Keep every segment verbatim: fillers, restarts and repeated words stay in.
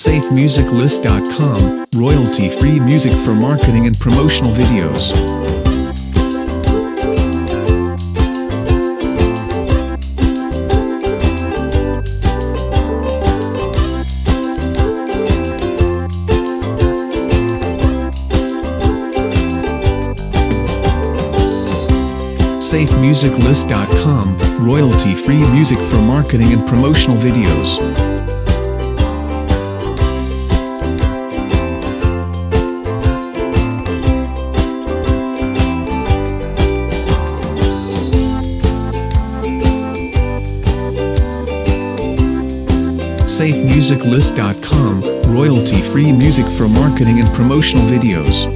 safe music list dot com, royalty-free music for marketing and promotional videos. safe music list dot com, royalty-free music for marketing and promotional videos. safe music list dot com, royalty-free music for marketing and promotional videos.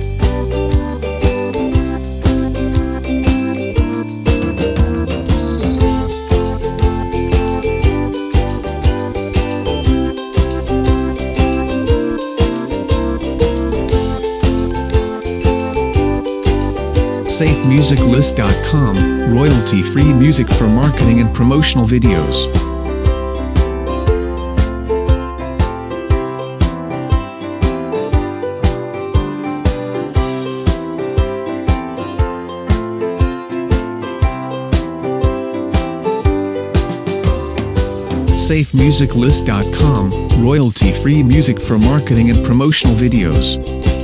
safe music list dot com, royalty-free music for marketing and promotional videos. safe music list dot com, royalty-free music for marketing and promotional videos.